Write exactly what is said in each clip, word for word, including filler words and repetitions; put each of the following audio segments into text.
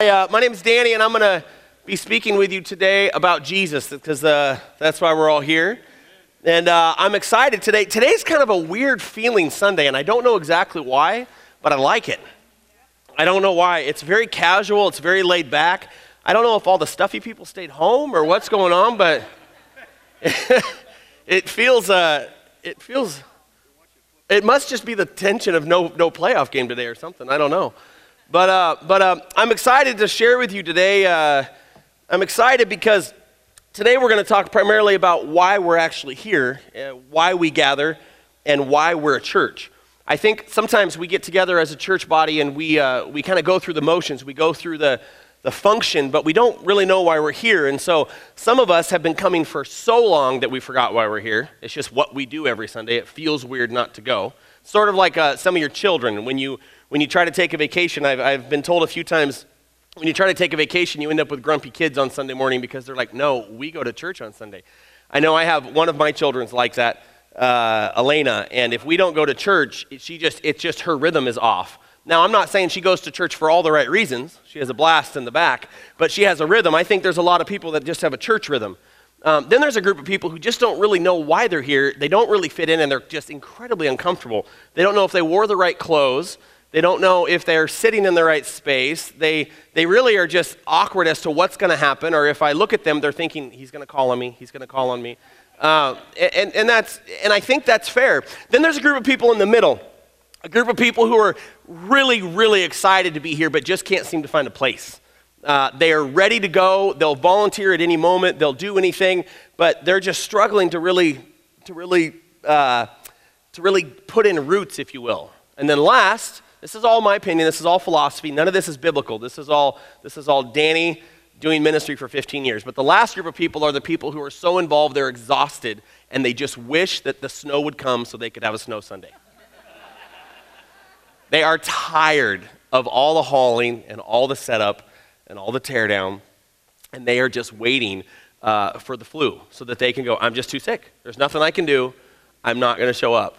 Hi, uh, my name is Danny, and I'm going to be speaking with you today about Jesus, because uh, that's why we're all here. And uh, I'm excited today. Today's kind of a weird feeling Sunday, and I don't know exactly why, but I like it. I don't know why. It's very casual. It's very laid back. I don't know if all the stuffy people stayed home or what's going on, but it feels, uh, it feels, it must just be the tension of no, no playoff game today or something. I don't know. But uh, but uh, I'm excited to share with you today. Uh, I'm excited because today we're going to talk primarily about why we're actually here, uh, why we gather, and why we're a church. I think sometimes we get together as a church body and we uh, we kind of go through the motions, we go through the the function, but we don't really know why we're here. And so some of us have been coming for so long that we forgot why we're here. It's just what we do every Sunday. It feels weird not to go. Sort of like uh, some of your children when you. When you try to take a vacation, I've, I've been told a few times, when you try to take a vacation, you end up with grumpy kids on Sunday morning because they're like, no, we go to church on Sunday. I know I have one of my children's like that, uh, Elena, and if we don't go to church, she just it's just her rhythm is off. Now, I'm not saying she goes to church for all the right reasons. She has a blast in the back, but she has a rhythm. I think there's a lot of people that just have a church rhythm. Um, then there's a group of people who just don't really know why they're here. They don't really fit in, and they're just incredibly uncomfortable. They don't know if they wore the right clothes. They don't know if they're sitting in the right space. They they really are just awkward as to what's going to happen, or if I look at them, they're thinking, he's going to call on me, he's going to call on me. Uh, and, and, that's, and I think that's fair. Then there's a group of people in the middle, a group of people who are really, really excited to be here, but just can't seem to find a place. Uh, they are ready to go. They'll volunteer at any moment. They'll do anything, but they're just struggling to really, to really, uh, to really put in roots, if you will. And then last, this is all my opinion, this is all philosophy, none of this is biblical. This is all this is all Danny doing ministry for fifteen years. But the last group of people are the people who are so involved they're exhausted and they just wish that the snow would come so they could have a snow Sunday. They are tired of all the hauling and all the setup and all the teardown, and they are just waiting uh, for the flu so that they can go, I'm just too sick. There's nothing I can do. I'm not going to show up.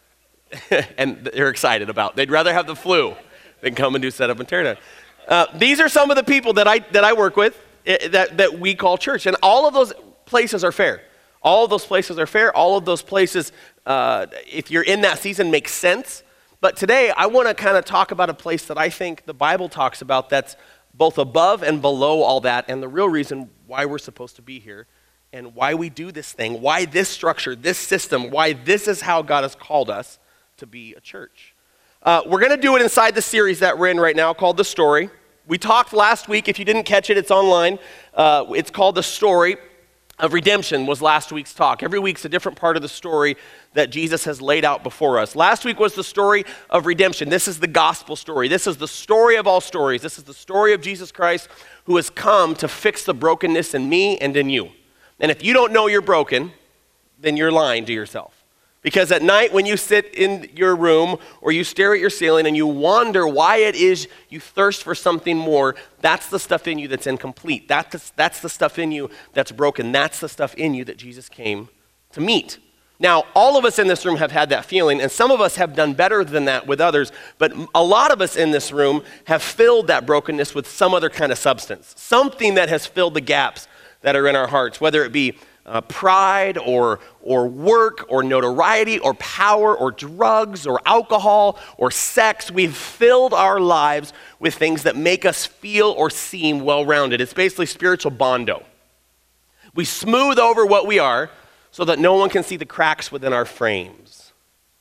And they're excited about. They'd rather have the flu than come and do setup and teardown. Uh, these are some of the people that I that I work with uh, that, that we call church. And all of those places are fair. All of those places are fair. All of those places, uh, if you're in that season, make sense. But today, I want to kind of talk about a place that I think the Bible talks about that's both above and below all that, and the real reason why we're supposed to be here, and why we do this thing, why this structure, this system, why this is how God has called us to be a church. Uh, we're going to do it inside the series that we're in right now called The Story. We talked last week. If you didn't catch it, it's online. Uh, it's called The Story of Redemption was last week's talk. Every week's a different part of the story that Jesus has laid out before us. Last week was the story of redemption. This is the gospel story. This is the story of all stories. This is the story of Jesus Christ who has come to fix the brokenness in me and in you. And if you don't know you're broken, then you're lying to yourself. Because at night when you sit in your room or you stare at your ceiling and you wonder why it is you thirst for something more, that's the stuff in you that's incomplete. That's, that's the stuff in you that's broken. That's the stuff in you that Jesus came to meet. Now, all of us in this room have had that feeling, and some of us have done better than that with others, but a lot of us in this room have filled that brokenness with some other kind of substance, something that has filled the gaps that are in our hearts, whether it be Uh, pride or or work or notoriety or power or drugs or alcohol or sex. We've filled our lives with things that make us feel or seem well-rounded. It's basically spiritual bondo. We smooth over what we are so that no one can see the cracks within our frames.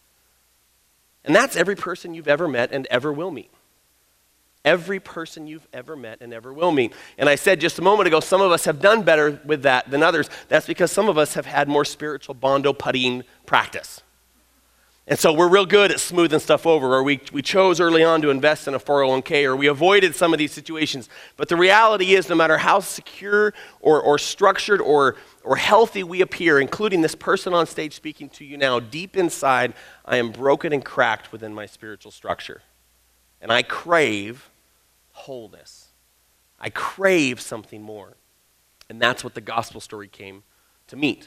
And that's every person you've ever met and ever will meet. Every person you've ever met and ever will meet. And I said just a moment ago, some of us have done better with that than others. That's because some of us have had more spiritual bondo puttying practice. And so we're real good at smoothing stuff over, or we, we chose early on to invest in a four oh one k, or we avoided some of these situations. But the reality is, no matter how secure or, or structured or, or healthy we appear, including this person on stage speaking to you now, deep inside, I am broken and cracked within my spiritual structure. And I crave wholeness. I crave something more. And that's what the gospel story came to meet.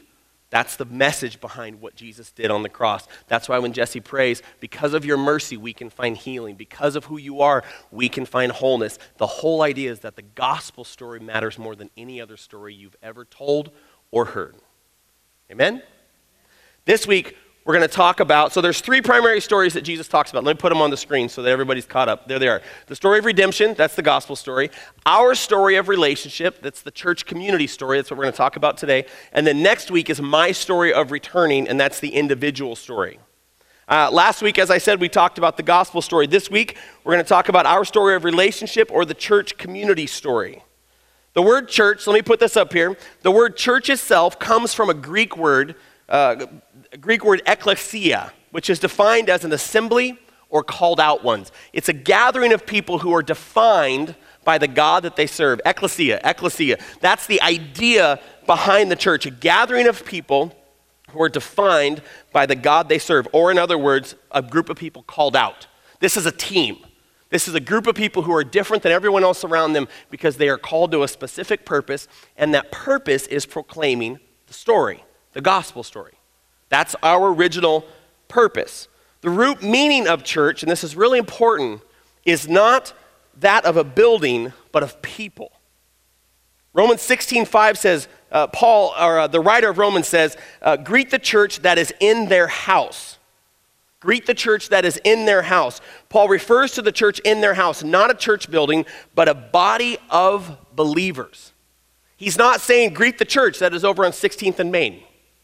That's the message behind what Jesus did on the cross. That's why when Jesse prays, because of your mercy, we can find healing. Because of who you are, we can find wholeness. The whole idea is that the gospel story matters more than any other story you've ever told or heard. Amen? This week, we're going to talk about, so there's three primary stories that Jesus talks about. Let me put them on the screen so that everybody's caught up. There they are. The story of redemption, that's the gospel story. Our story of relationship, that's the church community story. That's what we're going to talk about today. And then next week is my story of returning, and that's the individual story. Uh, last week, as I said, we talked about the gospel story. This week, we're going to talk about our story of relationship or the church community story. The word church, let me put this up here. The word church itself comes from a Greek word, uh, Greek word ekklesia, which is defined as an assembly or called out ones. It's a gathering of people who are defined by the God that they serve. Ekklesia, ekklesia. That's the idea behind the church, a gathering of people who are defined by the God they serve, or in other words, a group of people called out. This is a team. This is a group of people who are different than everyone else around them because they are called to a specific purpose, and that purpose is proclaiming the story, the gospel story. That's our original purpose. The root meaning of church, and this is really important, is not that of a building, but of people. Romans sixteen five says, uh, Paul, or uh, the writer of Romans says, uh, greet the church that is in their house. Greet the church that is in their house. Paul refers to the church in their house, not a church building, but a body of believers. He's not saying greet the church that is over on sixteenth and Main.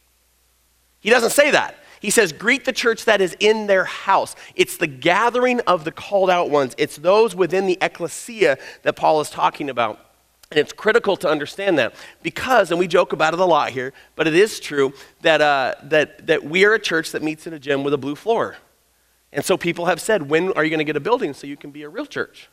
He doesn't say that. He says, greet the church that is in their house. It's the gathering of the called out ones. It's those within the ecclesia that Paul is talking about. And it's critical to understand that because, and we joke about it a lot here, but it is true that, uh, that, that we are a church that meets in a gym with a blue floor. And so people have said, when are you going to get a building so you can be a real church?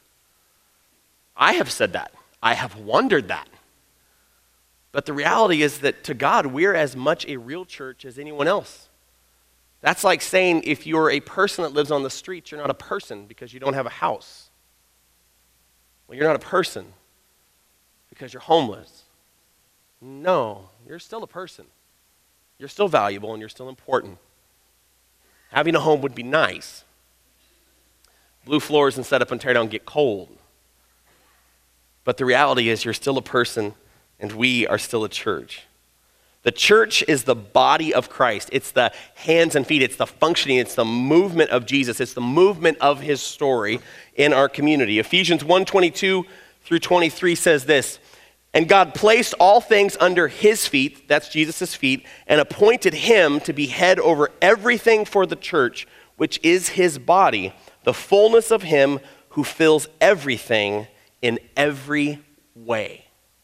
I have said that. I have wondered that. But the reality is that to God, we're as much a real church as anyone else. That's like saying if you're a person that lives on the streets, you're not a person because you don't have a house. Well, you're not a person because you're homeless. No, you're still a person. You're still valuable and you're still important. Having a home would be nice. Blue floors and set up and tear down get cold. But the reality is you're still a person and we are still a church. The church is the body of Christ. It's the hands and feet. It's the functioning. It's the movement of Jesus. It's the movement of his story in our community. Ephesians one twenty-two through twenty-three says this, and God placed all things under his feet, that's Jesus' feet, and appointed him to be head over everything for the church, which is his body, the fullness of him who fills everything in every way.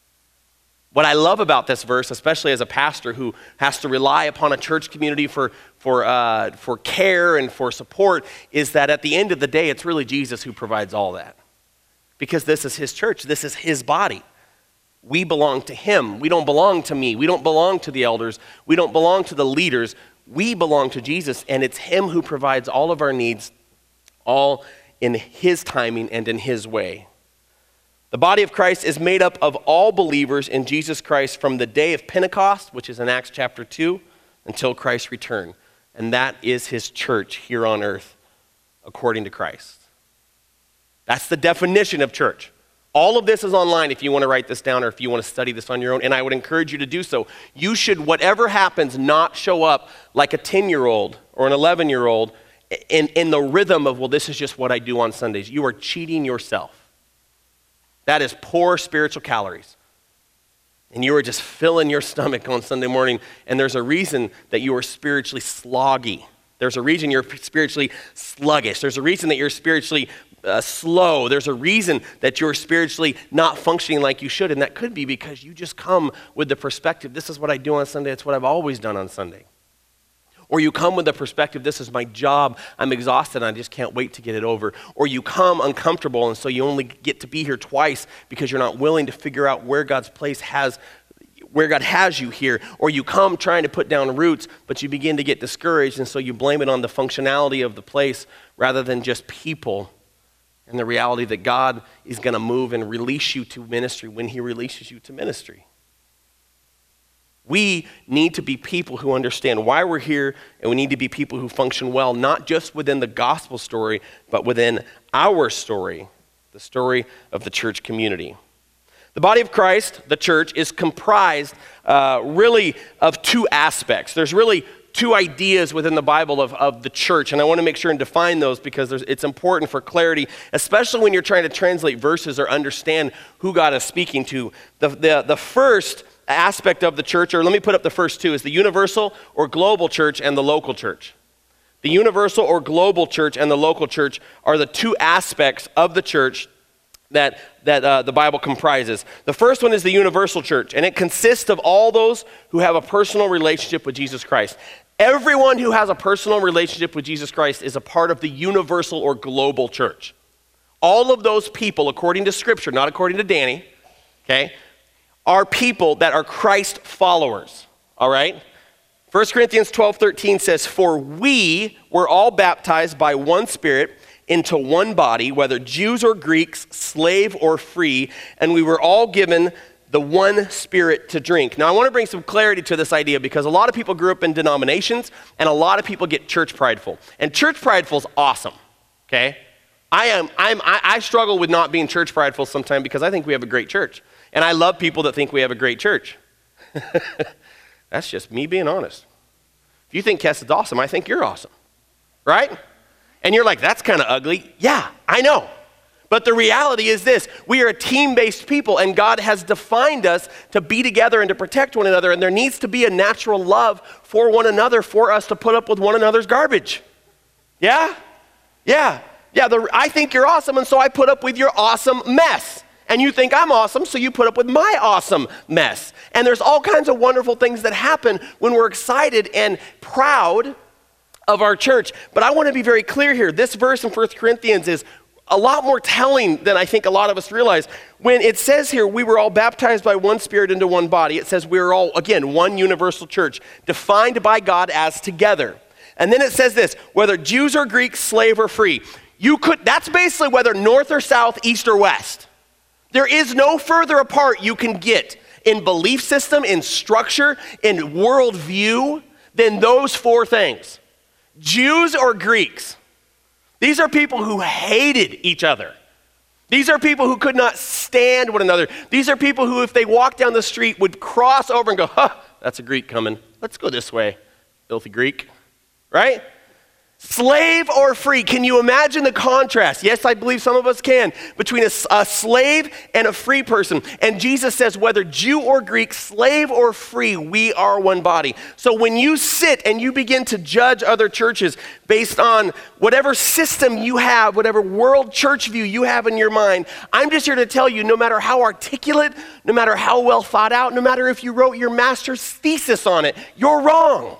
What I love about this verse, especially as a pastor who has to rely upon a church community for, for, uh, for care and for support, is that at the end of the day, it's really Jesus who provides all that. Because this is his church. This is his body. We belong to him. We don't belong to me. We don't belong to the elders. We don't belong to the leaders. We belong to Jesus, and it's him who provides all of our needs, all in his timing and in his way. The body of Christ is made up of all believers in Jesus Christ from the day of Pentecost, which is in Acts chapter two, until Christ's return. And that is his church here on earth, according to Christ. That's the definition of church. All of this is online if you want to write this down or if you want to study this on your own, and I would encourage you to do so. You should, whatever happens, not show up like a ten-year-old or an eleven-year-old in, in the rhythm of, well, this is just what I do on Sundays. You are cheating yourself. That is poor spiritual calories. And you are just filling your stomach on Sunday morning, and there's a reason that you are spiritually sloggy. There's a reason you're spiritually sluggish. There's a reason that you're spiritually uh, slow. There's a reason that you're spiritually not functioning like you should, and that could be because you just come with the perspective, this is what I do on Sunday, it's what I've always done on Sunday. Or you come with the perspective, this is my job, I'm exhausted, and I just can't wait to get it over. Or you come uncomfortable, and so you only get to be here twice because you're not willing to figure out where God's place has, where God has you here. Or you come trying to put down roots, but you begin to get discouraged, and so you blame it on the functionality of the place rather than just people and the reality that God is going to move and release you to ministry when he releases you to ministry. We need to be people who understand why we're here, and we need to be people who function well, not just within the gospel story, but within our story, the story of the church community. The body of Christ, the church, is comprised uh, really of two aspects. There's really two ideas within the Bible of, of the church, and I want to make sure and define those because it's important for clarity, especially when you're trying to translate verses or understand who God is speaking to. The, the, the first aspect of the church, or let me put up the first two, is the universal or global church and the local church. The universal or global church and the local church are the two aspects of the church that, that uh, the Bible comprises. The first one is the universal church, and it consists of all those who have a personal relationship with Jesus Christ. Everyone who has a personal relationship with Jesus Christ is a part of the universal or global church. All of those people, according to Scripture, not according to Danny, okay, are people that are Christ followers, all right? First Corinthians twelve thirteen says, "For we were all baptized by one Spirit into one body, whether Jews or Greeks, slave or free, and we were all given the one Spirit to drink." Now, I want to bring some clarity to this idea because a lot of people grew up in denominations, and a lot of people get church prideful. And church prideful is awesome, okay? I am, I'm, I, I struggle with not being church prideful sometimes because I think we have a great church. And I love people that think we have a great church. That's just me being honest. If you think Kess is awesome, I think you're awesome, right? And you're like, that's kind of ugly. Yeah, I know. But the reality is this: we are a team-based people, and God has defined us to be together and to protect one another, and there needs to be a natural love for one another for us to put up with one another's garbage. Yeah? Yeah. Yeah, the, I think you're awesome, and so I put up with your awesome mess. And you think I'm awesome, so you put up with my awesome mess. And there's all kinds of wonderful things that happen when we're excited and proud of our church. But I want to be very clear here. This verse in First Corinthians is a lot more telling than I think a lot of us realize. When it says here, we were all baptized by one Spirit into one body, it says we are all, again, one universal church, defined by God as together. And then it says this: whether Jews or Greeks, slave or free. You could, that's basically whether north or south, east or west. There is no further apart you can get in belief system, in structure, in worldview than those four things. Jews or Greeks. These are people who hated each other. These are people who could not stand one another. These are people who, if they walked down the street, would cross over and go, huh, that's a Greek coming. Let's go this way, filthy Greek, right? Slave or free. Can you imagine the contrast? Yes, I believe some of us can, between a, a slave and a free person. And Jesus says, whether Jew or Greek, slave or free, we are one body. So when you sit and you begin to judge other churches based on whatever system you have, whatever world church view you have in your mind, I'm just here to tell you, no matter how articulate, no matter how well thought out, no matter if you wrote your master's thesis on it, you're wrong.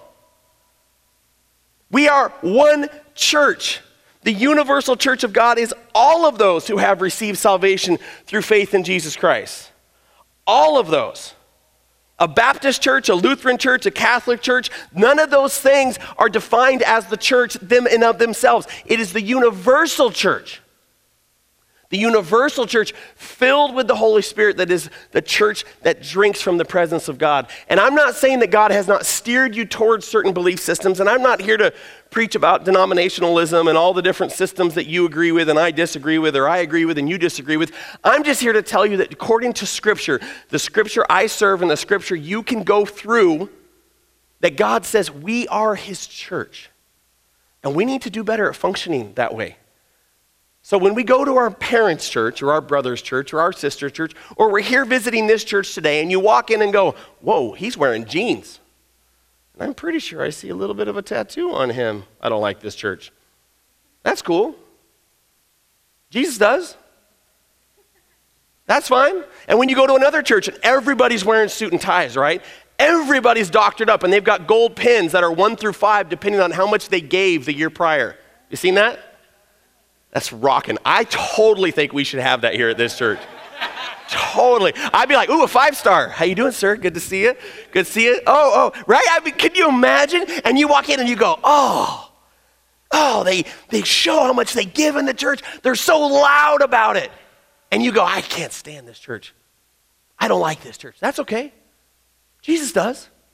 We are one church. The universal church of God is all of those who have received salvation through faith in Jesus Christ. All of those. A Baptist church, a Lutheran church, a Catholic church, none of those things are defined as the church them and of themselves. It is the universal church. The universal church filled with the Holy Spirit that is the church that drinks from the presence of God. And I'm not saying that God has not steered you towards certain belief systems, and I'm not here to preach about denominationalism and all the different systems that you agree with and I disagree with, or I agree with and you disagree with. I'm just here to tell you that according to Scripture, the Scripture I serve and the Scripture you can go through, that God says we are His church. And we need to do better at functioning that way. So when we go to our parents' church or our brother's church or our sister's church, or we're here visiting this church today and you walk in and go, whoa, he's wearing jeans. And I'm pretty sure I see a little bit of a tattoo on him. I don't like this church. That's cool. Jesus does. That's fine. And when you go to another church and everybody's wearing suit and ties, right? Everybody's doctored up and they've got gold pins that are one through five depending on how much they gave the year prior. You seen that? That's rocking. I totally think we should have that here at this church. Totally. I'd be like, ooh, a five star. How you doing, sir? Good to see you. Good to see you. Oh, oh, right? I mean, can you imagine? And you walk in and you go, oh, oh, they, they show how much they give in the church. They're so loud about it. And you go, I can't stand this church. I don't like this church. That's okay. Jesus does.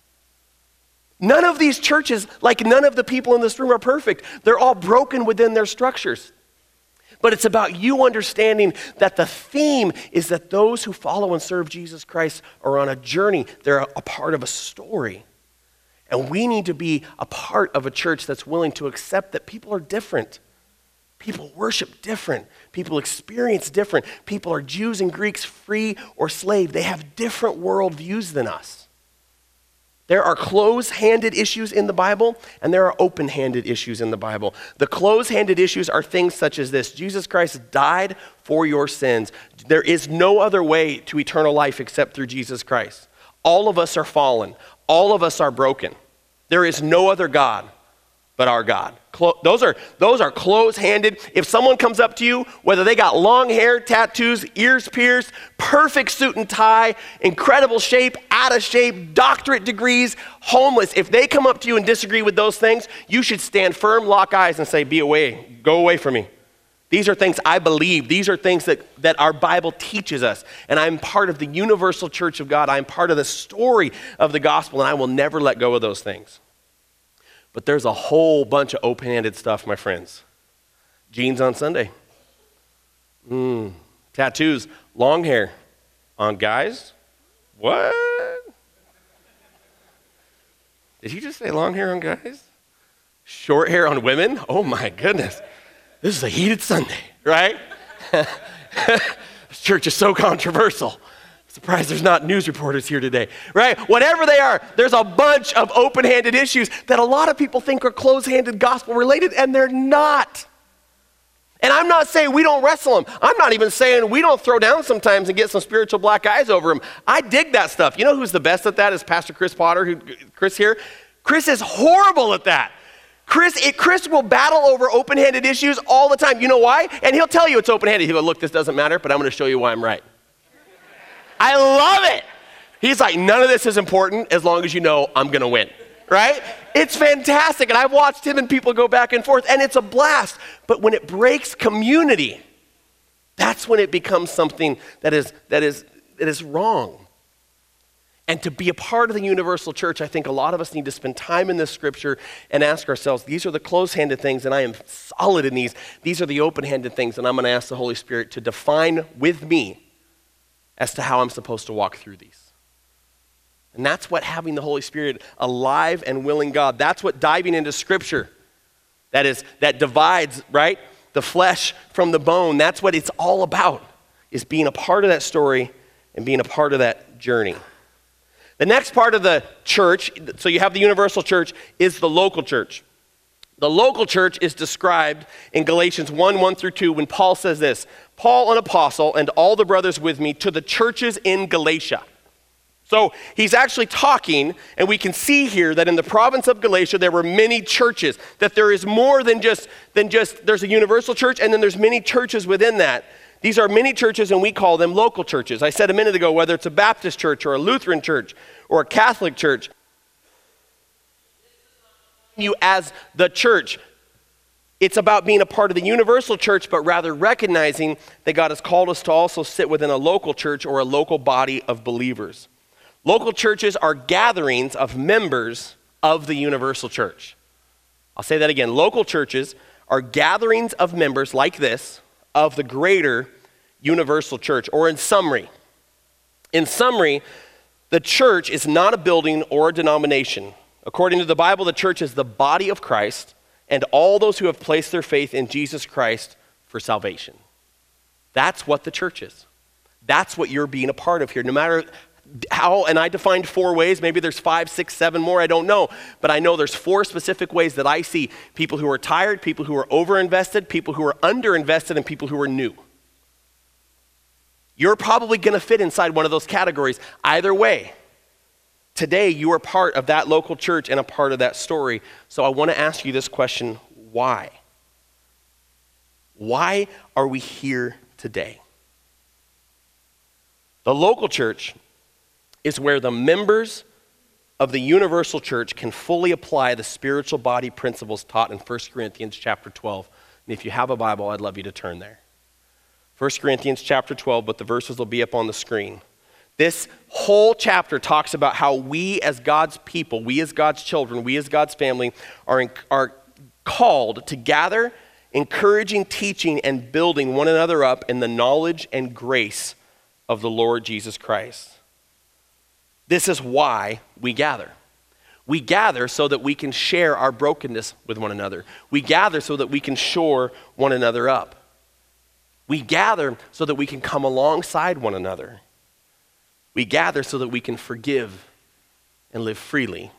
None of these churches, like none of the people in this room are perfect. They're all broken within their structures. But it's about you understanding that the theme is that those who follow and serve Jesus Christ are on a journey. They're a part of a story. And we need to be a part of a church that's willing to accept that people are different. People worship different. People experience different. People are Jews and Greeks, free or slave. They have different worldviews than us. There are close-handed issues in the Bible, and there are open-handed issues in the Bible. The close-handed issues are things such as this. Jesus Christ died for your sins. There is no other way to eternal life except through Jesus Christ. All of us are fallen. All of us are broken. There is no other God but our God. Clo- those are, those are close-handed. If someone comes up to you, whether they got long hair, tattoos, ears pierced, perfect suit and tie, incredible shape, out of shape, doctorate degrees, homeless, if they come up to you and disagree with those things, you should stand firm, lock eyes, and say, be away, go away from me. These are things I believe. These are things that, that our Bible teaches us. And I'm part of the universal church of God. I'm part of the story of the gospel, and I will never let go of those things. But there's a whole bunch of open-handed stuff, my friends. Jeans on Sunday. Mm. Tattoos, long hair on guys. What? Did you just say long hair on guys? Short hair on women? Oh my goodness. This is a heated Sunday, right? This church is so controversial. Surprised there's not news reporters here today, right? Whatever they are, there's a bunch of open-handed issues that a lot of people think are close-handed gospel-related, and they're not. And I'm not saying we don't wrestle them. I'm not even saying we don't throw down sometimes and get some spiritual black eyes over them. I dig that stuff. You know who's the best at that is Pastor Chris Potter, who, Chris here. Chris is horrible at that. Chris, it, Chris will battle over open-handed issues all the time. You know why? And he'll tell you it's open-handed. He'll go, look, this doesn't matter, but I'm going to show you why I'm right. I love it. He's like, none of this is important as long as you know I'm going to win, right? It's fantastic. And I've watched him and people go back and forth, and it's a blast. But when it breaks community, that's when it becomes something that is, that is, that is wrong. And to be a part of the universal church, I think a lot of us need to spend time in this scripture and ask ourselves, these are the close-handed things, and I am solid in these. These are the open-handed things, and I'm going to ask the Holy Spirit to define with me as to how I'm supposed to walk through these. And that's what having the Holy Spirit, alive and willing God, that's what diving into Scripture, that is, that divides, right, the flesh from the bone. That's what it's all about, is being a part of that story and being a part of that journey. The next part of the church, so you have the universal church, is the local church. The local church is described in Galatians one, one through two, when Paul says this, Paul, an apostle, and all the brothers with me to the churches in Galatia. So he's actually talking, and we can see here that in the province of Galatia, there were many churches, that there is more than just, than just there's a universal church, and then there's many churches within that. These are many churches, and we call them local churches. I said a minute ago, whether it's a Baptist church or a Lutheran church or a Catholic church, you as the church. It's about being a part of the universal church, but rather recognizing that God has called us to also sit within a local church or a local body of believers. Local churches are gatherings of members of the universal church. I'll say that again. Local churches are gatherings of members like this of the greater universal church, or in summary. In summary, the church is not a building or a denomination. According to the Bible, the church is the body of Christ and all those who have placed their faith in Jesus Christ for salvation. That's what the church is. That's what you're being a part of here. No matter how, and I defined four ways, maybe there's five, six, seven more, I don't know. But I know there's four specific ways that I see people who are tired, people who are overinvested, people who are underinvested, and people who are new. You're probably going to fit inside one of those categories. Either way, today you are part of that local church and a part of that story. So I want to ask you this question, why? Why are we here today? The local church is where the members of the universal church can fully apply the spiritual body principles taught in First Corinthians chapter twelve. And if you have a Bible, I'd love you to turn there. First Corinthians chapter twelve, but the verses will be up on the screen. This whole chapter talks about how we as God's people, we as God's children, we as God's family are, in, are called to gather, encouraging, teaching, and building one another up in the knowledge and grace of the Lord Jesus Christ. This is why we gather. We gather so that we can share our brokenness with one another. We gather so that we can shore one another up. We gather so that we can come alongside one another. We gather so that we can forgive and live freely.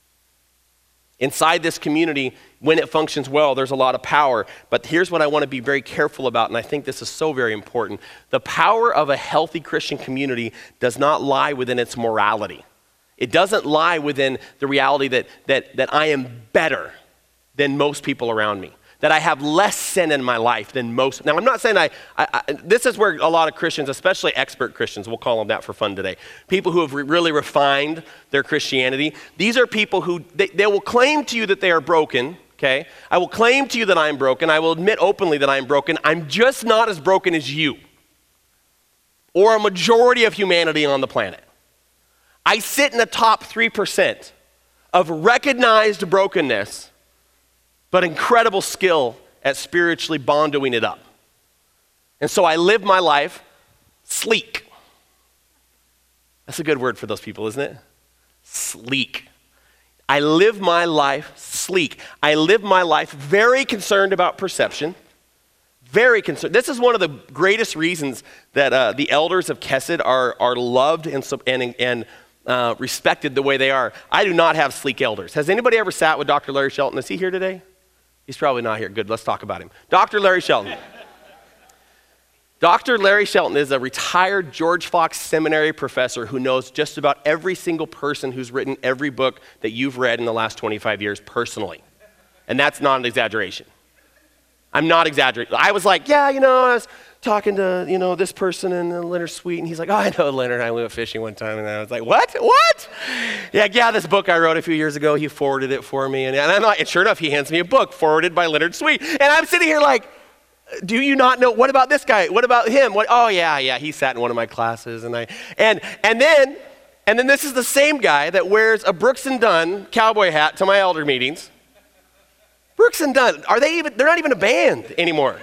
Inside this community, when it functions well, there's a lot of power. But here's what I want to be very careful about, and I think this is so very important. The power of a healthy Christian community does not lie within its morality. It doesn't lie within the reality that, that, that I am better than most people around me, that I have less sin in my life than most. Now, I'm not saying I, I, I this is where a lot of Christians, especially expert Christians, we'll call them that for fun today, people who have re- really refined their Christianity, these are people who, they, they will claim to you that they are broken, okay? I will claim to you that I'm broken. I will admit openly that I'm broken. I'm just not as broken as you or a majority of humanity on the planet. I sit in the top three percent of recognized brokenness, but incredible skill at spiritually bondoing it up. And so I live my life sleek. That's a good word for those people, isn't it? Sleek. I live my life sleek. I live my life very concerned about perception, very concerned. This is one of the greatest reasons that uh, the elders of Kesed are, are loved and, and, and uh, respected the way they are. I do not have sleek elders. Has anybody ever sat with Doctor Larry Shelton? Is he here today? He's probably not here. Good, let's talk about him. Doctor Larry Shelton. Doctor Larry Shelton is a retired George Fox Seminary professor who knows just about every single person who's written every book that you've read in the last twenty-five years personally. And that's not an exaggeration. I'm not exaggerating. I was like, yeah, you know, I was talking to, you know, this person in Leonard Sweet, and he's like, oh, I know Leonard. I went fishing one time, and I was like, what? What? Yeah, yeah, this book I wrote a few years ago, he forwarded it for me, and, and I'm like, and sure enough, he hands me a book forwarded by Leonard Sweet, and I'm sitting here like, do you not know? What about this guy? What about him? What? Oh yeah, yeah, he sat in one of my classes, and I, and and then, and then this is the same guy that wears a Brooks and Dunn cowboy hat to my elder meetings. Brooks and Dunn, are they even? They're not even a band anymore.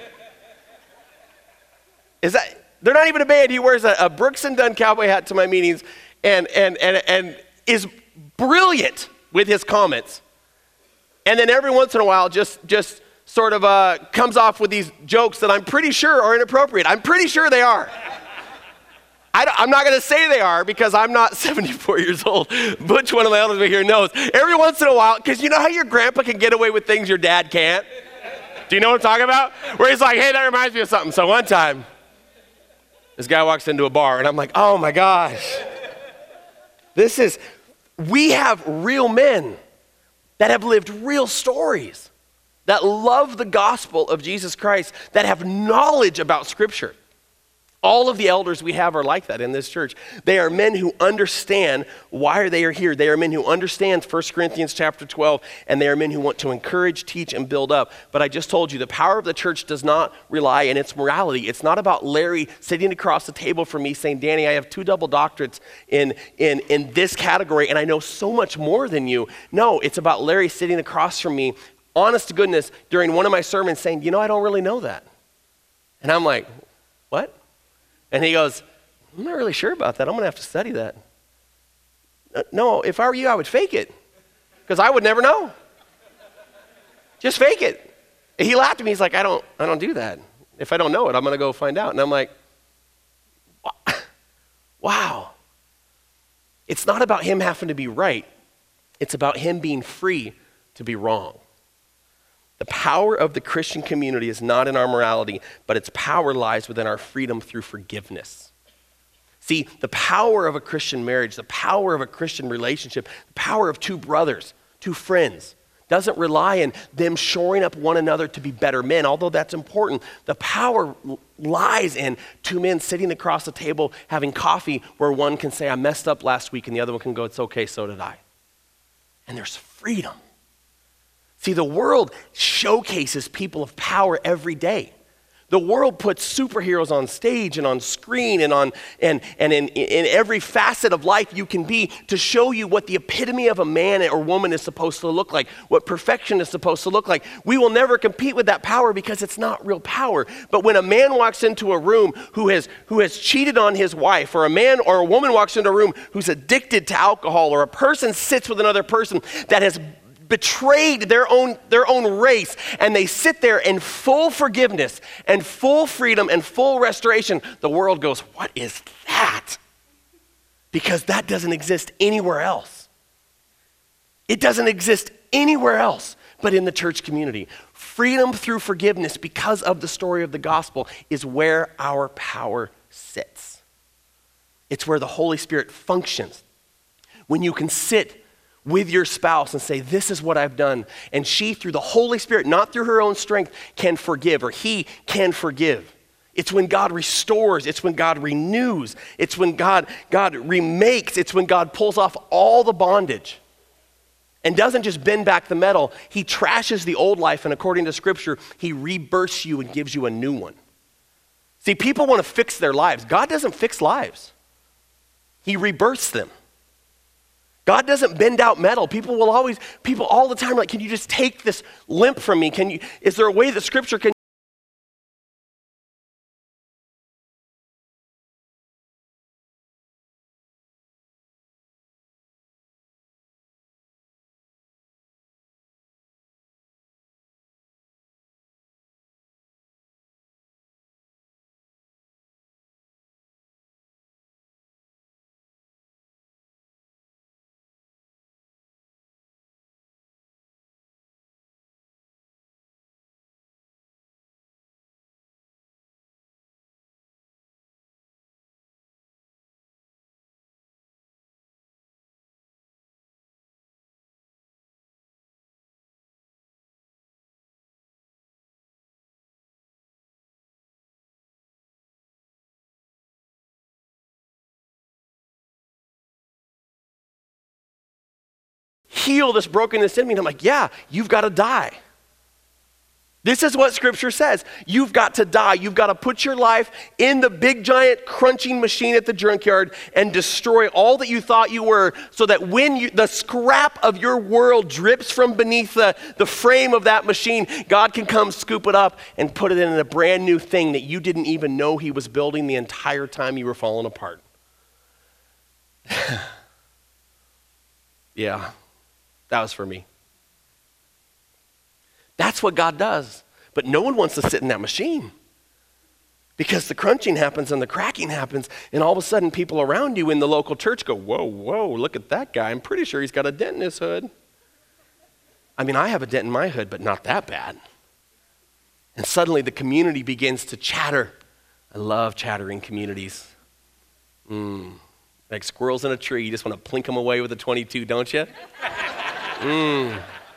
Is that? They're not even a band. He wears a, a Brooks and Dunn cowboy hat to my meetings, and and and and is brilliant with his comments. And then every once in a while, just just sort of uh, comes off with these jokes that I'm pretty sure are inappropriate. I'm pretty sure they are. I I'm not going to say they are because I'm not seventy-four years old. Butch, one of my elders here, knows. Every once in a while, because you know how your grandpa can get away with things your dad can't? Do you know what I'm talking about? Where he's like, hey, that reminds me of something. So one time, this guy walks into a bar, and I'm like, oh my gosh. This is, we have real men that have lived real stories, that love the gospel of Jesus Christ, that have knowledge about Scripture. All of the elders we have are like that in this church. They are men who understand why they are here. They are men who understand First Corinthians chapter twelve, and they are men who want to encourage, teach, and build up. But I just told you, the power of the church does not rely in its morality. It's not about Larry sitting across the table from me saying, Danny, I have two double doctorates in, in, in this category, and I know so much more than you. No, it's about Larry sitting across from me, honest to goodness, during one of my sermons saying, you know, I don't really know that. And I'm like, what? And he goes, I'm not really sure about that. I'm going to have to study that. No, if I were you, I would fake it because I would never know. Just fake it. And he laughed at me. He's like, I don't, I don't do that. If I don't know it, I'm going to go find out. And I'm like, wow. It's not about him having to be right. It's about him being free to be wrong. The power of the Christian community is not in our morality, but its power lies within our freedom through forgiveness. See, the power of a Christian marriage, the power of a Christian relationship, the power of two brothers, two friends, doesn't rely on them shoring up one another to be better men, although that's important. The power lies in two men sitting across the table having coffee where one can say, I messed up last week, and the other one can go, it's okay, so did I. And there's freedom. See, the world showcases people of power every day. The world puts superheroes on stage and on screen and on and, and in, in every facet of life you can be to show you what the epitome of a man or woman is supposed to look like, what perfection is supposed to look like. We will never compete with that power because it's not real power. But when a man walks into a room who has who has cheated on his wife, or a man or a woman walks into a room who's addicted to alcohol, or a person sits with another person that has betrayed their own, their own race, and they sit there in full forgiveness and full freedom and full restoration, the world goes, what is that? Because that doesn't exist anywhere else. It doesn't exist anywhere else but in the church community. Freedom through forgiveness because of the story of the gospel is where our power sits. It's where the Holy Spirit functions. When you can sit with your spouse and say, this is what I've done. And she, through the Holy Spirit, not through her own strength, can forgive, or he can forgive. It's when God restores. It's when God renews. It's when God, God remakes. It's when God pulls off all the bondage and doesn't just bend back the metal. He trashes the old life, and according to Scripture, he rebirths you and gives you a new one. See, people want to fix their lives. God doesn't fix lives. He rebirths them. God doesn't bend out metal. People will always, people all the time are like, can you just take this limp from me? Can you, is there a way that Scripture can heal this brokenness in me? And I'm like, yeah, you've got to die. This is what Scripture says. You've got to die. You've got to put your life in the big giant crunching machine at the junkyard and destroy all that you thought you were, so that when you, the scrap of your world drips from beneath the, the frame of that machine, God can come scoop it up and put it in a brand new thing that you didn't even know he was building the entire time you were falling apart. Yeah, that was for me. That's what God does. But no one wants to sit in that machine, because the crunching happens and the cracking happens, and all of a sudden people around you in the local church go, whoa, whoa, look at that guy. I'm pretty sure he's got a dent in his hood. I mean, I have a dent in my hood, but not that bad. And suddenly the community begins to chatter. I love chattering communities. Mm. Like squirrels in a tree, you just want to plink them away with a twenty-two, don't you? Mm.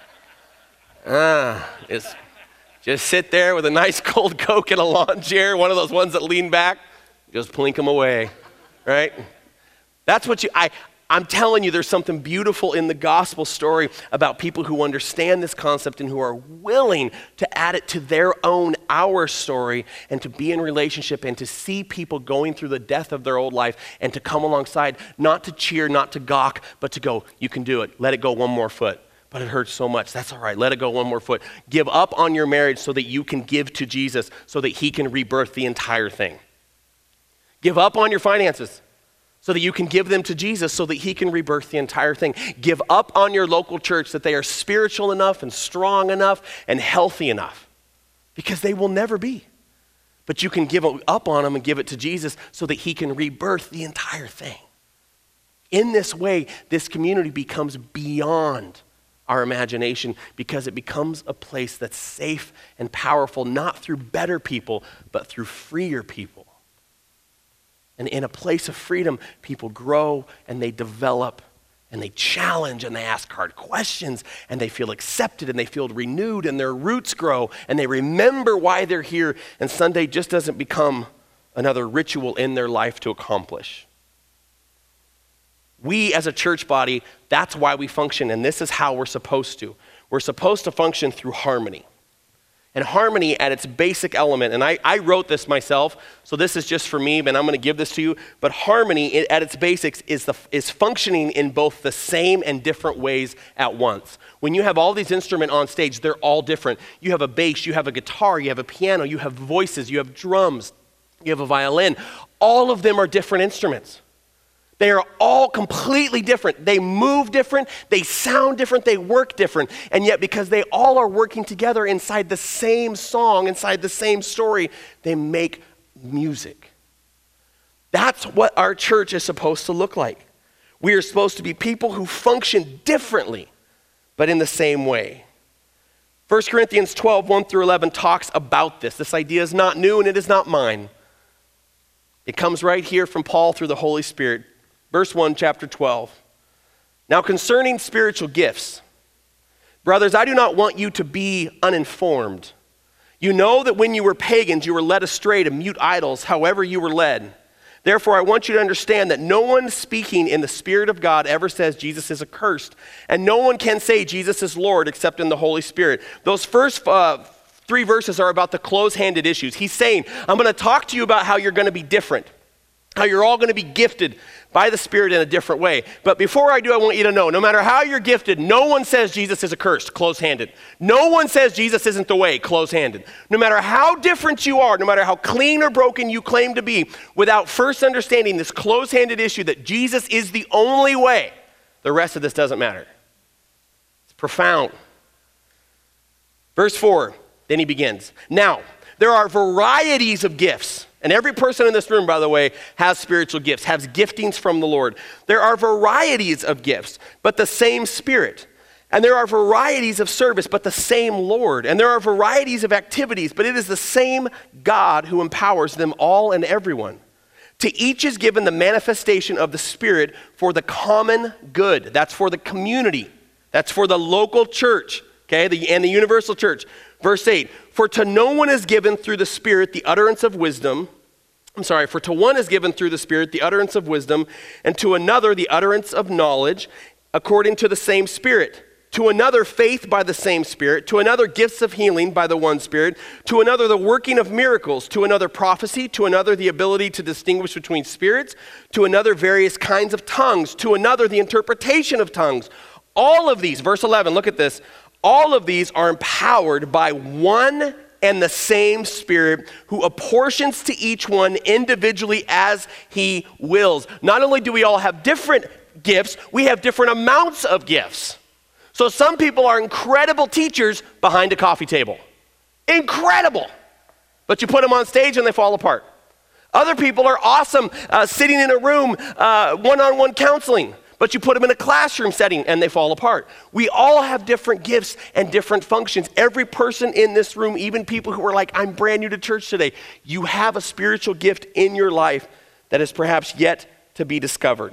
Ah, just, just sit there with a nice cold Coke and a lawn chair, one of those ones that lean back, just plink them away, right? That's what you, I, I'm telling you, there's something beautiful in the gospel story about people who understand this concept and who are willing to add it to their own, our story, and to be in relationship and to see people going through the death of their old life and to come alongside, not to cheer, not to gawk, but to go, you can do it, let it go one more foot. But it hurts so much. That's all right. Let it go one more foot. Give up on your marriage so that you can give to Jesus, so that he can rebirth the entire thing. Give up on your finances so that you can give them to Jesus, so that he can rebirth the entire thing. Give up on your local church that they are spiritual enough and strong enough and healthy enough, because they will never be. But you can give up on them and give it to Jesus so that he can rebirth the entire thing. In this way, this community becomes beyond our imagination, because it becomes a place that's safe and powerful, not through better people, but through freer people. And in a place of freedom, people grow and they develop and they challenge and they ask hard questions and they feel accepted and they feel renewed and their roots grow and they remember why they're here, and Sunday just doesn't become another ritual in their life to accomplish. We as a church body, that's why we function, and this is how we're supposed to. We're supposed to function through harmony. And harmony at its basic element, and I, I wrote this myself, so this is just for me, but I'm going to give this to you. But harmony at its basics is, the, is functioning in both the same and different ways at once. When you have all these instruments on stage, they're all different. You have a bass, you have a guitar, you have a piano, you have voices, you have drums, you have a violin. All of them are different instruments. They are all completely different. They move different, they sound different, they work different. And yet because they all are working together inside the same song, inside the same story, they make music. That's what our church is supposed to look like. We are supposed to be people who function differently, but in the same way. First Corinthians twelve, one through eleven talks about this. This idea is not new and it is not mine. It comes right here from Paul through the Holy Spirit. Verse one, chapter twelve. Now concerning spiritual gifts, brothers, I do not want you to be uninformed. You know that when you were pagans, you were led astray to mute idols, however you were led. Therefore, I want you to understand that no one speaking in the Spirit of God ever says Jesus is accursed, and no one can say Jesus is Lord except in the Holy Spirit. Those first uh, three verses are about the close-handed issues. He's saying, I'm going to talk to you about how you're going to be different, how you're all going to be gifted by the Spirit in a different way. But before I do, I want you to know, no matter how you're gifted, no one says Jesus is accursed, close-handed. No one says Jesus isn't the way, close-handed. No matter how different you are, no matter how clean or broken you claim to be, without first understanding this close-handed issue that Jesus is the only way, the rest of this doesn't matter. It's profound. Verse four, then he begins. Now, there are varieties of gifts. And every person in this room, by the way, has spiritual gifts, has giftings from the Lord. There are varieties of gifts, but the same Spirit. And there are varieties of service, but the same Lord. And there are varieties of activities, but it is the same God who empowers them all and everyone. To each is given the manifestation of the Spirit for the common good. That's for the community. That's for the local church, okay, the, and the universal church. Verse eight, for to no one is given through the Spirit the utterance of wisdom. I'm sorry, for to one is given through the Spirit the utterance of wisdom, and to another the utterance of knowledge, according to the same Spirit. To another faith by the same Spirit, to another gifts of healing by the one Spirit, to another the working of miracles, to another prophecy, to another the ability to distinguish between spirits, to another various kinds of tongues, to another the interpretation of tongues. All of these, verse eleven, look at this. All of these are empowered by one and the same Spirit who apportions to each one individually as he wills. Not only do we all have different gifts, we have different amounts of gifts. So some people are incredible teachers behind a coffee table. Incredible. But you put them on stage and they fall apart. Other people are awesome uh, sitting in a room, uh, one-on-one counseling. But you put them in a classroom setting and they fall apart. We all have different gifts and different functions. Every person in this room, even people who are like, I'm brand new to church today, you have a spiritual gift in your life that is perhaps yet to be discovered.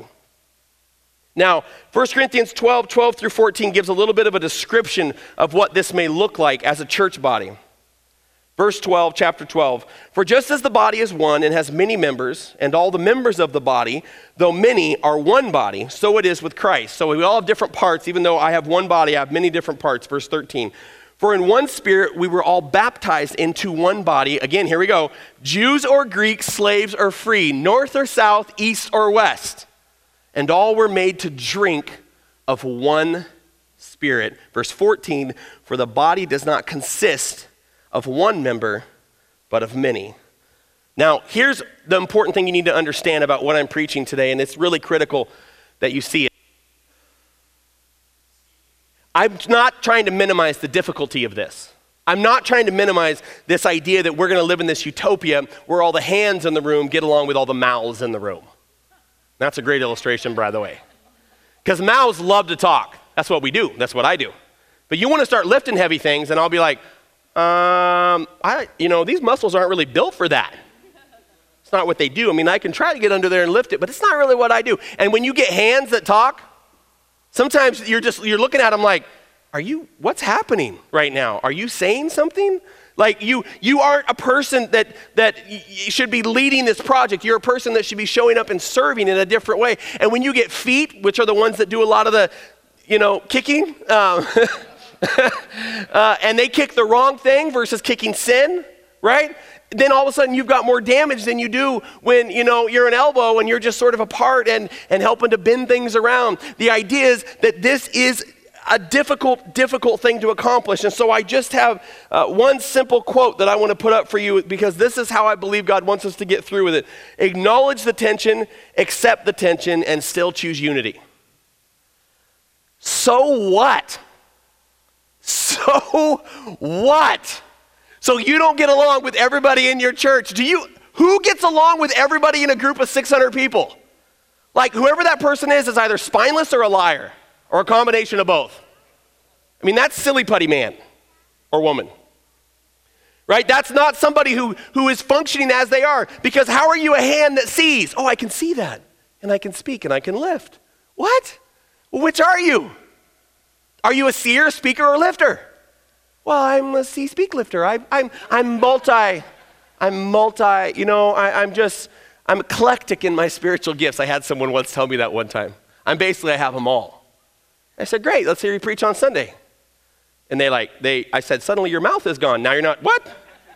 Now, First Corinthians twelve, twelve through fourteen gives a little bit of a description of what this may look like as a church body. Verse twelve, chapter twelve, for just as the body is one and has many members, and all the members of the body, though many, are one body, so it is with Christ. So we all have different parts. Even though I have one body, I have many different parts. Verse thirteen, for in one Spirit we were all baptized into one body. Again, here we go. Jews or Greeks, slaves or free, north or south, east or west. And all were made to drink of one Spirit. Verse fourteen, for the body does not consist of one member, but of many. Now, here's the important thing you need to understand about what I'm preaching today, and it's really critical that you see it. I'm not trying to minimize the difficulty of this. I'm not trying to minimize this idea that we're going to live in this utopia where all the hands in the room get along with all the mouths in the room. That's a great illustration, by the way. Because mouths love to talk. That's what we do. That's what I do. But you want to start lifting heavy things, and I'll be like, Um, I, you know, these muscles aren't really built for that. It's not what they do. I mean, I can try to get under there and lift it, but it's not really what I do. And when you get hands that talk, sometimes you're just, you're looking at them like, are you, what's happening right now? Are you saying something? Like you, you aren't a person that, that y- should be leading this project. You're a person that should be showing up and serving in a different way. And when you get feet, which are the ones that do a lot of the, you know, kicking, um, uh, and they kick the wrong thing versus kicking sin, right? Then all of a sudden you've got more damage than you do when, you know, you're an elbow and you're just sort of apart and, and helping to bend things around. The idea is that this is a difficult, difficult thing to accomplish. And so I just have uh, one simple quote that I want to put up for you, because this is how I believe God wants us to get through with it. Acknowledge the tension, accept the tension, and still choose unity. So what? So what? So you don't get along with everybody in your church. Do you? Who gets along with everybody in a group of six hundred people? Like, whoever that person is is either spineless or a liar, or a combination of both. I mean, that's silly putty man or woman, right? That's not somebody who, who is functioning as they are, because how are you a hand that sees? Oh, I can see that, and I can speak, and I can lift. What? Well, which are you? Are you a seer, speaker, or lifter? Well, I'm a see, speak, lifter. I, I'm, I'm multi, I'm multi, you know, I, I'm just, I'm eclectic in my spiritual gifts. I had someone once tell me that one time. I'm basically, I have them all. I said, great, let's hear you preach on Sunday. And they like, they, I said, suddenly your mouth is gone. Now you're not, what?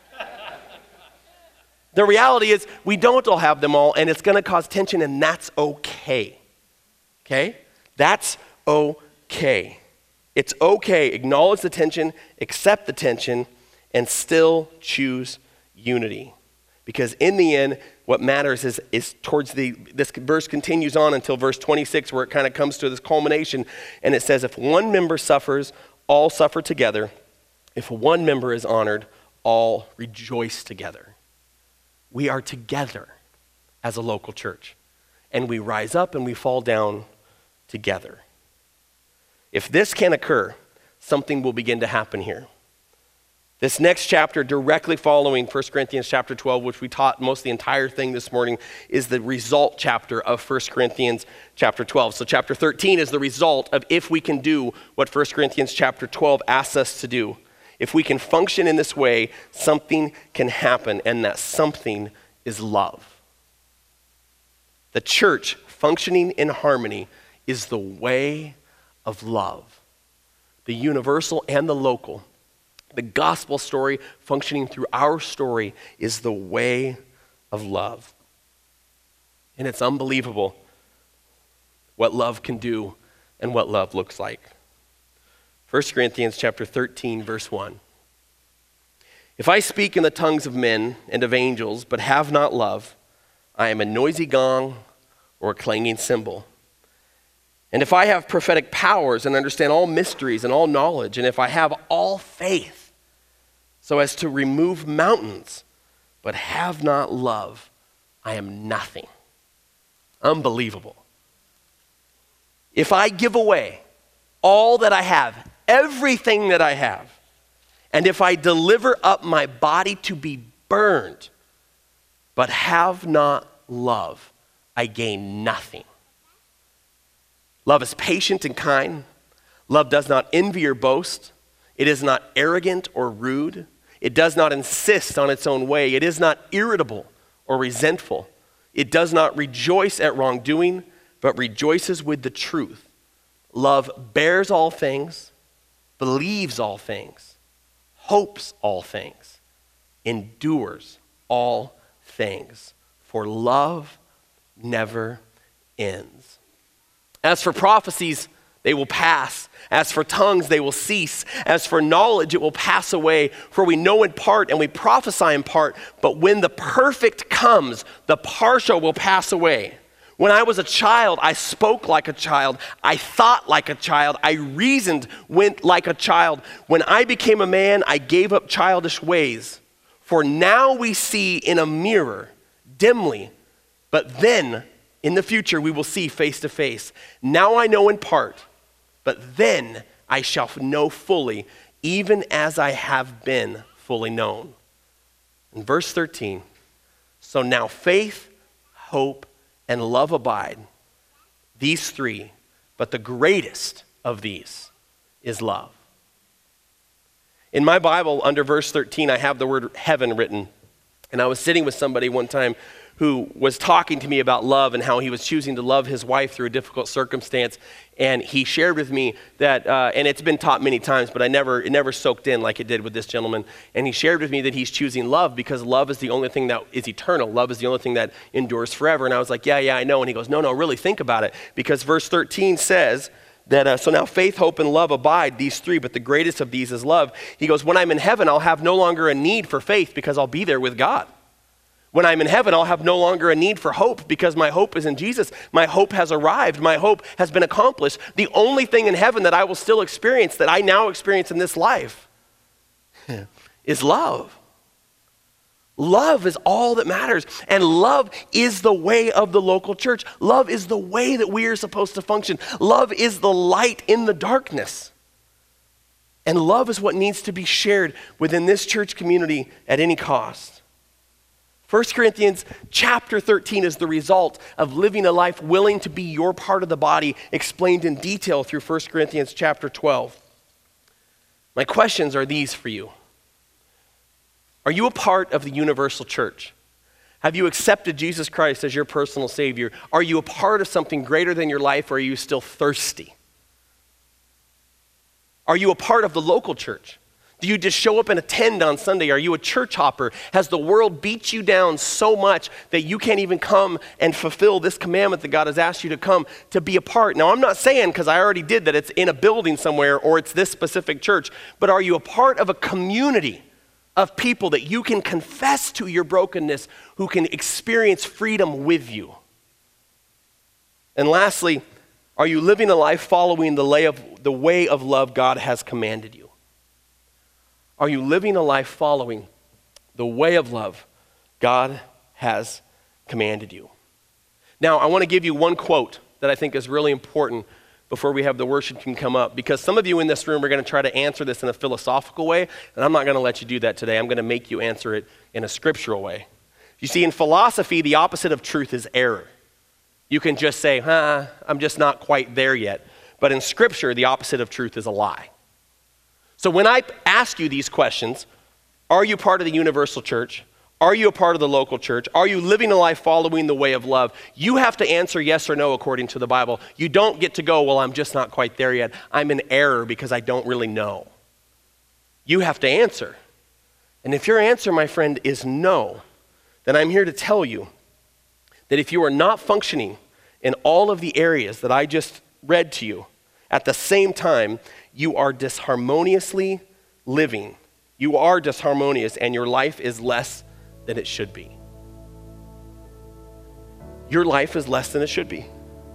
The reality is we don't all have them all, and it's gonna cause tension, and that's okay, okay? That's okay. It's okay, acknowledge the tension, accept the tension, and still choose unity. Because in the end, what matters is, is towards the, this verse continues on until verse twenty-six, where it kind of comes to this culmination, and it says, if one member suffers, all suffer together. If one member is honored, all rejoice together. We are together as a local church, and we rise up and we fall down together. If this can occur, something will begin to happen here. This next chapter, directly following First Corinthians chapter twelve, which we taught most of the entire thing this morning, is the result chapter of First Corinthians chapter twelve. So chapter thirteen is the result of if we can do what First Corinthians chapter twelve asks us to do. If we can function in this way, something can happen, and that something is love. The church functioning in harmony is the way of love. The universal and the local. The gospel story functioning through our story is the way of love. And it's unbelievable what love can do and what love looks like. First Corinthians chapter thirteen, verse one. If I speak in the tongues of men and of angels, but have not love, I am a noisy gong or a clanging cymbal. And if I have prophetic powers and understand all mysteries and all knowledge, and if I have all faith so as to remove mountains, but have not love, I am nothing. Unbelievable. If I give away all that I have, everything that I have, and if I deliver up my body to be burned, but have not love, I gain nothing. Love is patient and kind. Love does not envy or boast. It is not arrogant or rude. It does not insist on its own way. It is not irritable or resentful. It does not rejoice at wrongdoing, but rejoices with the truth. Love bears all things, believes all things, hopes all things, endures all things. For love never ends. As for prophecies, they will pass. As for tongues, they will cease. As for knowledge, it will pass away. For we know in part and we prophesy in part, but when the perfect comes, the partial will pass away. When I was a child, I spoke like a child. I thought like a child. I reasoned went like a child. When I became a man, I gave up childish ways. For now we see in a mirror, dimly, but then in the future we will see face to face. Now I know in part, but then I shall know fully, even as I have been fully known. In verse thirteen, so now faith, hope, and love abide, these three, but the greatest of these is love. In my Bible, under verse thirteen, I have the word heaven written. And I was sitting with somebody one time who was talking to me about love and how he was choosing to love his wife through a difficult circumstance. And he shared with me that, uh, and it's been taught many times, but I never, it never soaked in like it did with this gentleman. And he shared with me that he's choosing love because love is the only thing that is eternal. Love is the only thing that endures forever. And I was like, yeah, yeah, I know. And he goes, no, no, really think about it. Because verse thirteen says that, uh, so now faith, hope, and love abide, these three, but the greatest of these is love. He goes, when I'm in heaven, I'll have no longer a need for faith because I'll be there with God. When I'm in heaven, I'll have no longer a need for hope because my hope is in Jesus. My hope has arrived. My hope has been accomplished. The only thing in heaven that I will still experience that I now experience in this life is love. Love is all that matters. And love is the way of the local church. Love is the way that we are supposed to function. Love is the light in the darkness. And love is what needs to be shared within this church community at any cost. First Corinthians chapter thirteen is the result of living a life willing to be your part of the body, explained in detail through First Corinthians chapter twelve. My questions are these for you. Are you a part of the universal church? Have you accepted Jesus Christ as your personal Savior? Are you a part of something greater than your life, or are you still thirsty? Are you a part of the local church? Do you just show up and attend on Sunday? Are you a church hopper? Has the world beat you down so much that you can't even come and fulfill this commandment that God has asked you to come to be a part? Now, I'm not saying, because I already did, that it's in a building somewhere or it's this specific church, but are you a part of a community of people that you can confess to your brokenness, who can experience freedom with you? And lastly, are you living a life following the way of, the way of love God has commanded you? Are you living a life following the way of love God has commanded you? Now, I want to give you one quote that I think is really important before we have the worship team come up, because some of you in this room are going to try to answer this in a philosophical way, and I'm not going to let you do that today. I'm going to make you answer it in a scriptural way. You see, in philosophy, the opposite of truth is error. You can just say, huh, I'm just not quite there yet. But in Scripture, the opposite of truth is a lie. So when I ask you these questions, are you part of the universal church? Are you a part of the local church? Are you living a life following the way of love? You have to answer yes or no according to the Bible. You don't get to go, well, I'm just not quite there yet. I'm in error because I don't really know. You have to answer. And if your answer, my friend, is no, then I'm here to tell you that if you are not functioning in all of the areas that I just read to you at the same time, you are disharmoniously living. You are disharmonious, and your life is less than it should be. Your life is less than it should be.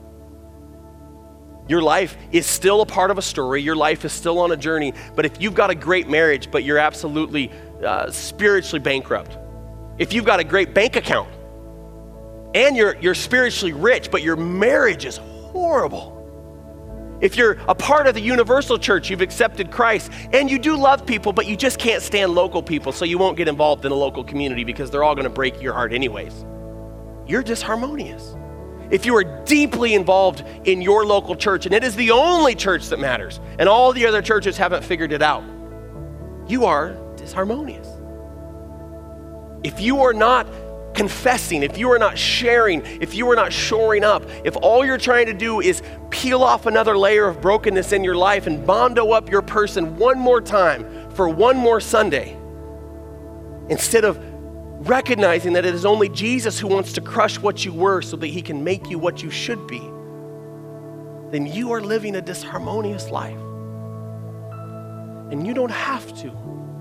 Your life is still a part of a story. Your life is still on a journey. But if you've got a great marriage, but you're absolutely uh, spiritually bankrupt, if you've got a great bank account, and you're, you're spiritually rich, but your marriage is horrible, if you're a part of the universal church, you've accepted Christ, and you do love people, but you just can't stand local people, so you won't get involved in a local community because they're all going to break your heart anyways, you're disharmonious. If you are deeply involved in your local church, and it is the only church that matters, and all the other churches haven't figured it out, you are disharmonious. If you are not confessing, if you are not sharing, if you are not shoring up, if all you're trying to do is peel off another layer of brokenness in your life and bondo up your person one more time for one more Sunday, instead of recognizing that it is only Jesus who wants to crush what you were so that he can make you what you should be, then you are living a disharmonious life. And you don't have to.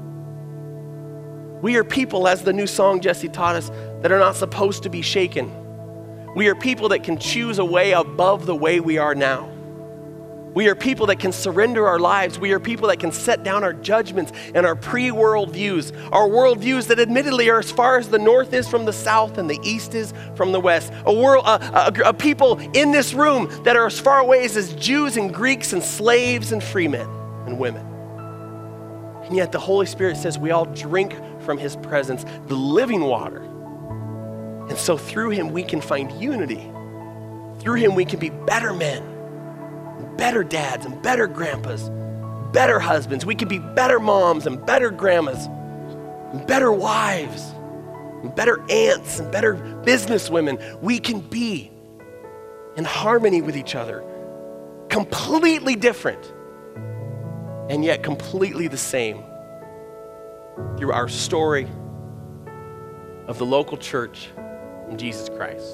We are people, as the new song Jesse taught us, that are not supposed to be shaken. We are people that can choose a way above the way we are now. We are people that can surrender our lives. We are people that can set down our judgments and our pre-world views, our world views that admittedly are as far as the north is from the south and the east is from the west. A world, a, a, a people in this room that are as far away as Jews and Greeks and slaves and free men and women. And yet the Holy Spirit says we all drink from his presence, the living water. And so through him we can find unity. Through him we can be better men, better dads and better grandpas, better husbands. We can be better moms and better grandmas, and better wives. and better aunts and better businesswomen. We can be in harmony with each other, completely different, and yet completely the same through our story of the local church and Jesus Christ.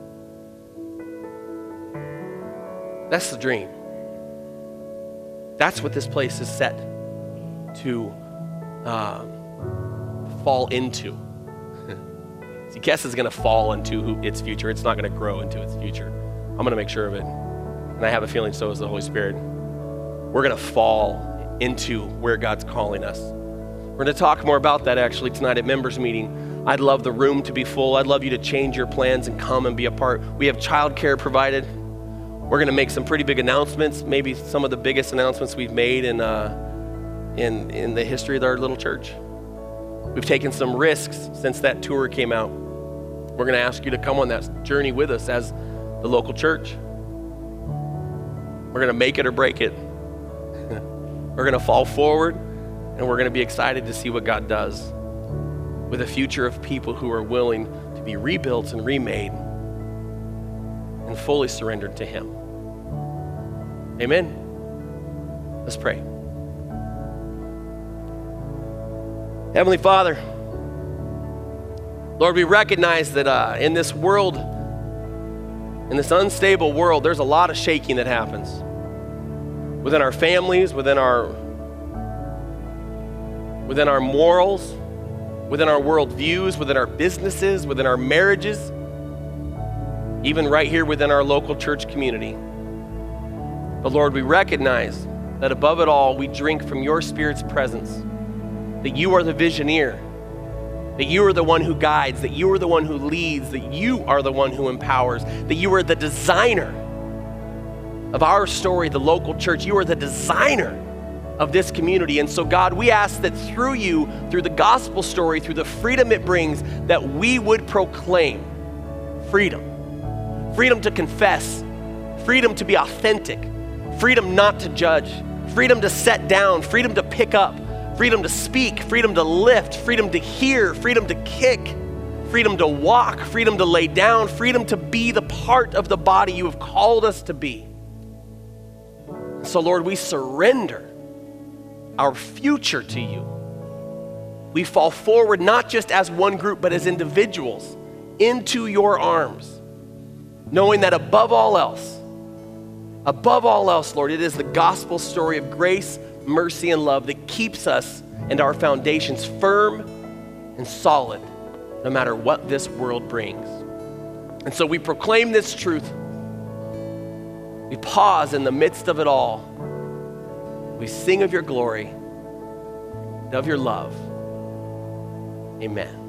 That's the dream. That's what this place is set to uh, fall into. See, Kess is going to fall into who, its future. It's not going to grow into its future. I'm going to make sure of it. And I have a feeling so is the Holy Spirit. We're going to fall into where God's calling us. We're going to talk more about that actually tonight at members meeting. I'd love the room to be full. I'd love you to change your plans and come and be a part. We have childcare provided. We're going to make some pretty big announcements, maybe some of the biggest announcements we've made in, uh, in, in the history of our little church. We've taken some risks since that tour came out. We're going to ask you to come on that journey with us as the local church. We're going to make it or break it. We're going to fall forward, and we're going to be excited to see what God does with a future of people who are willing to be rebuilt and remade and fully surrendered to Him. Amen. Let's pray. Heavenly Father, Lord, we recognize that uh, in this world, in this unstable world, there's a lot of shaking that happens within our families, within our, within our morals, within our worldviews, within our businesses, within our marriages, even right here within our local church community. But Lord, we recognize that above it all, we drink from your Spirit's presence, that you are the visioneer, that you are the one who guides, that you are the one who leads, that you are the one who empowers, that you are the designer of our story, the local church. You are the designer of this community. And so God, we ask that through you, through the gospel story, through the freedom it brings, that we would proclaim freedom. Freedom to confess, freedom to be authentic, freedom not to judge, freedom to set down, freedom to pick up, freedom to speak, freedom to lift, freedom to hear, freedom to kick, freedom to walk, freedom to lay down, freedom to be the part of the body you have called us to be. So Lord, we surrender our future to you. We fall forward not just as one group, but as individuals into your arms, knowing that above all else, above all else, Lord, it is the gospel story of grace, mercy, and love that keeps us and our foundations firm and solid, no matter what this world brings. And so we proclaim this truth. We pause in the midst of it all. We sing of your glory and of your love. Amen.